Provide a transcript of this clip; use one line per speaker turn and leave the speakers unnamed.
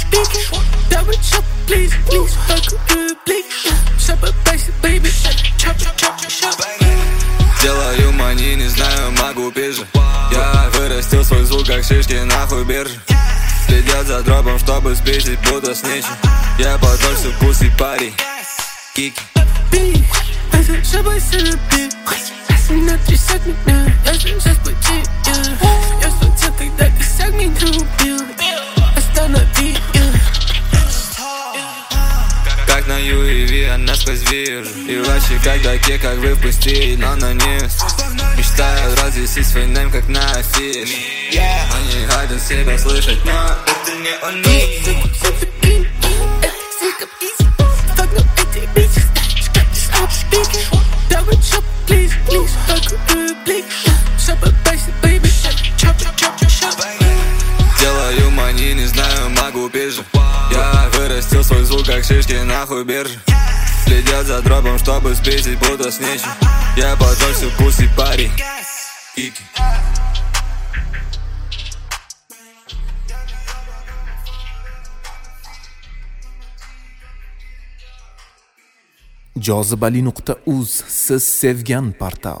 speaking. Double chop, please, please, fuck public. Shop a basic, baby. Chop, chop, chop, chop.
Делаю мани, не знаю, могу пизже. Я вырастил свой звук, как шишки, нахуй биржи. Следят за дропом, чтобы спиздить, будто сничи. Я подольше пусть парень. Кики.
Это шабай сыропи. На 30 меня, я сейчас плати. Я случил, когда косяк меня убил. Останови.
Как на UAV, она сквозь вижу. И ваши как таки, как вы впустили, но на низ. Мечтаю развесить свой нейм, как на афише. Они хотят себя слышать, но это не они.
Double chop, please, please, fuck public. Shop a basic, baby. Chop, chop, chop, chop.
Делаю мани, не знаю, могу пизже. Я вырастил свой звук, как шишки, нахуй биржи. Следят за дропом, чтобы спиздить, будто сничи. Я подольше пусть парень. Кики.
jozibali.uz siz sevgan portal.